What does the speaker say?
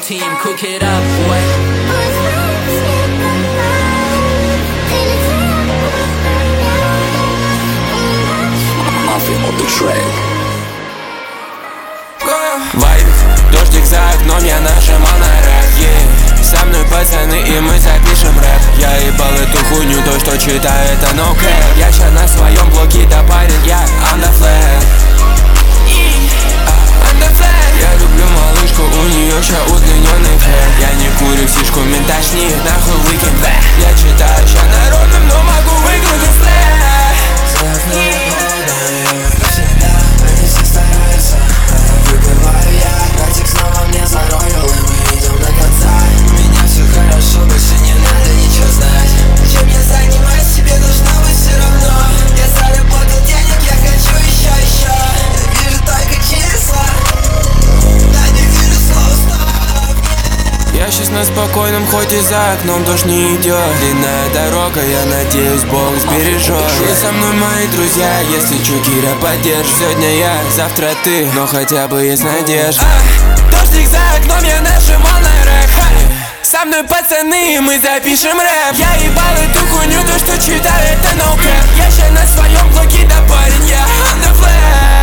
team, cook it up, boy. On the track. Вайб, дождик за окном, я нажимал на рэп, yeah. Со мной пацаны и мы запишем рэп. Я ебал эту хуйню, то что читаю это no cap. Я ща на своем блоке, да парень, я on the flag. Я люблю малышку, у нее ща удлиненный флэт. Я не курю сишку, менташни, нахуй weekend back. Я читаю ща народным, но могу выиграть флэт. Я сейчас на спокойном, хоть и за окном дождь не идет. Длинная дорога, я надеюсь, Бог сбережет. Вы со мной, мои друзья, если чё, Киря, поддержь. Сегодня я, завтра ты, но хотя бы есть надежда. Дождик за окном, я нажимал на рэп. Со мной пацаны, мы запишем рэп. Я ебал эту хуйню, то что читаю это no cap. Я ща на своем блоке, да парень, я on the flag.